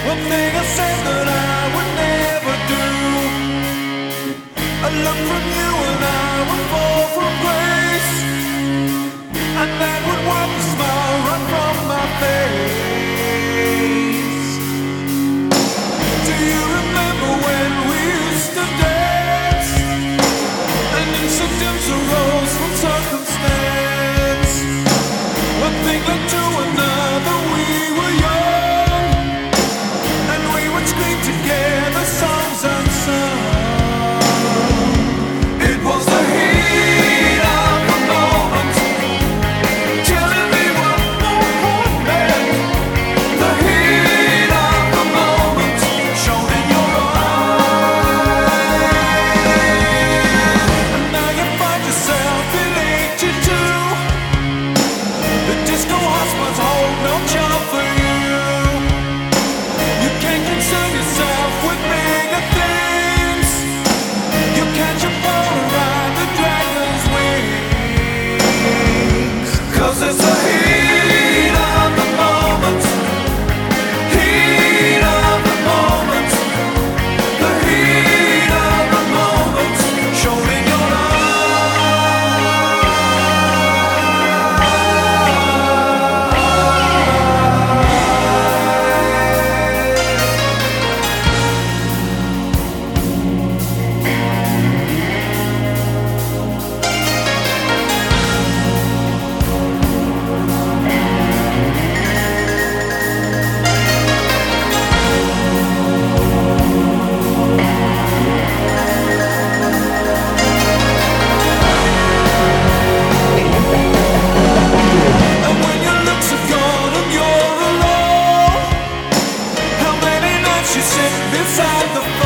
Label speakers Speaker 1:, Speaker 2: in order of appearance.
Speaker 1: One thing I said that I would never do. A look from you and I would fall from grace, and that would wipe the smile right from my face. Do you remember when we used to dance? And incidents arose from circumstance. One thing led to another, we were young, and we would scream together songs unsung. It was the heat of the moment, telling me what more meant. The heat of the moment shone in your eyes. And now you find yourself in 82. The disco hotspots hold no charm for you. You can't concern yourself with bigger things. You catch a ball and ride the dragon's wings. 'Cause it's the heat of the moment. Heat of the moment. The heat of the moment shown in your And when your looks are gone and you're alone, how many nights you sit beside the